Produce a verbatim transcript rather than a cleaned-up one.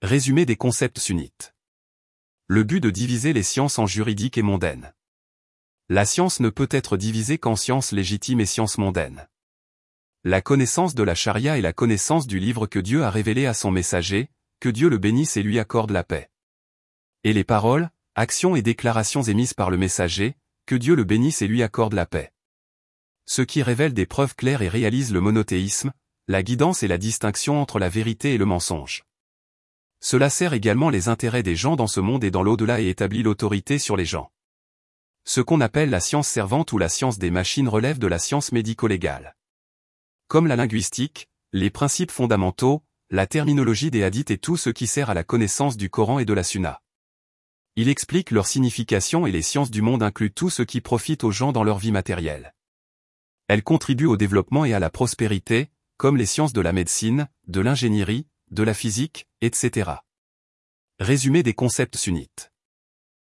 Résumé des concepts sunnites. Le but de diviser les sciences en juridiques et mondaines. La science ne peut être divisée qu'en sciences légitimes et sciences mondaines. La connaissance de la charia est la connaissance du livre que Dieu a révélé à son messager, que Dieu le bénisse et lui accorde la paix. Et les paroles, actions et déclarations émises par le messager, que Dieu le bénisse et lui accorde la paix. Ce qui révèle des preuves claires et réalise le monothéisme, la guidance et la distinction entre la vérité et le mensonge. Cela sert également les intérêts des gens dans ce monde et dans l'au-delà et établit l'autorité sur les gens. Ce qu'on appelle la science servante ou la science des machines relève de la science médico-légale. Comme la linguistique, les principes fondamentaux, la terminologie des hadiths et tout ce qui sert à la connaissance du Coran et de la Sunna. Il explique leur signification et les sciences du monde incluent tout ce qui profite aux gens dans leur vie matérielle. Elles contribuent au développement et à la prospérité, comme les sciences de la médecine, de l'ingénierie, de la physique, et cetera. Résumé des concepts sunnites.